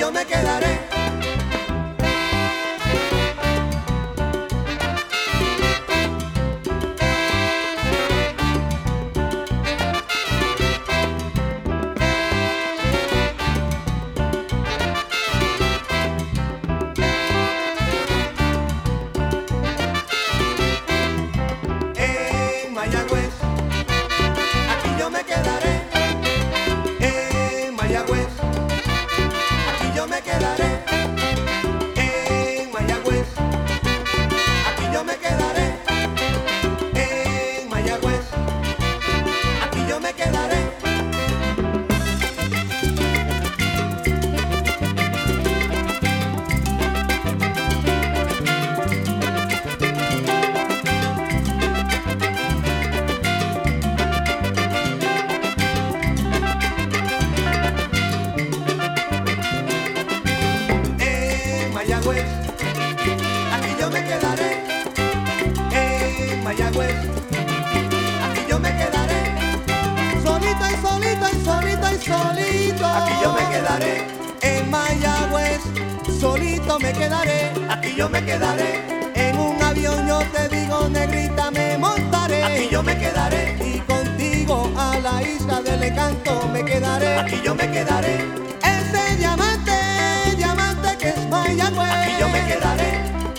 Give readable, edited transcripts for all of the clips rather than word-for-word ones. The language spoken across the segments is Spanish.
yo me quedaré. En Mayagüez, aquí yo me quedaré. En Mayagüez, aquí yo me quedaré. En Mayagüez, aquí yo me quedaré. En Mayagüez, aquí yo me quedaré. En Mayagüez, aquí yo me quedaré. En Mayagüez, aquí yo me quedaré. Solito y solito y solito y solito. Aquí yo me quedaré. En Mayagüez, solito me quedaré. Aquí yo me quedaré. En un avión yo te digo, negrita, me montaré. Aquí yo me quedaré. Y contigo a la isla del encanto me quedaré. Aquí yo me quedaré. Ese diamante, diamante que es Mayagüez. Aquí yo me quedaré.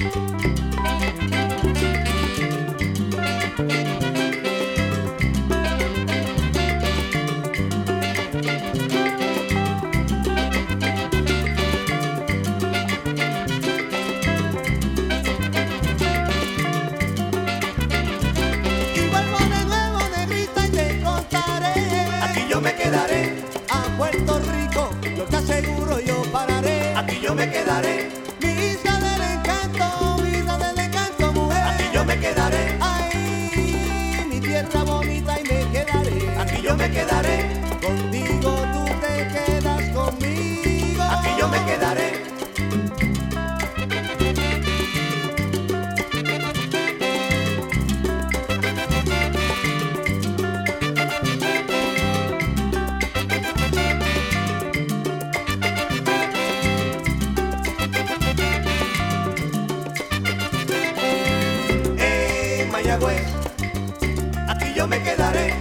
Y vuelvo de nuevo, negrita, y te contaré. Aquí yo me quedaré. A Puerto Rico, yo te aseguro, yo pararé. Aquí yo me quedaré. Mi isla del encanto, mujer. Aquí yo me quedaré. Ay, mi tierra bonita, y me quedaré. Aquí yo me quedaré. Contigo tú te quedas conmigo. Aquí yo me quedaré. En Mayagüez, aquí yo me quedaré.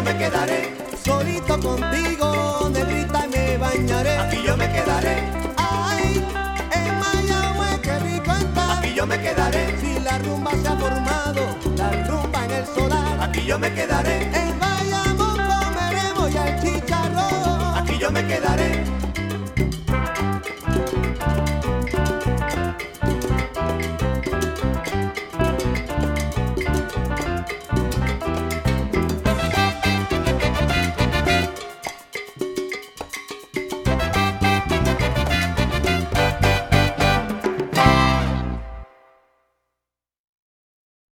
me quedaré. Solito contigo, negrita, y me bañaré. Aquí yo me quedaré. Ay, en Mayagüez, qué rico está. Aquí yo me quedaré. Si la rumba se ha formado, la rumba en el solar. Aquí yo me quedaré. En Bayamón comeremos ya el chicharrón. Aquí yo me quedaré.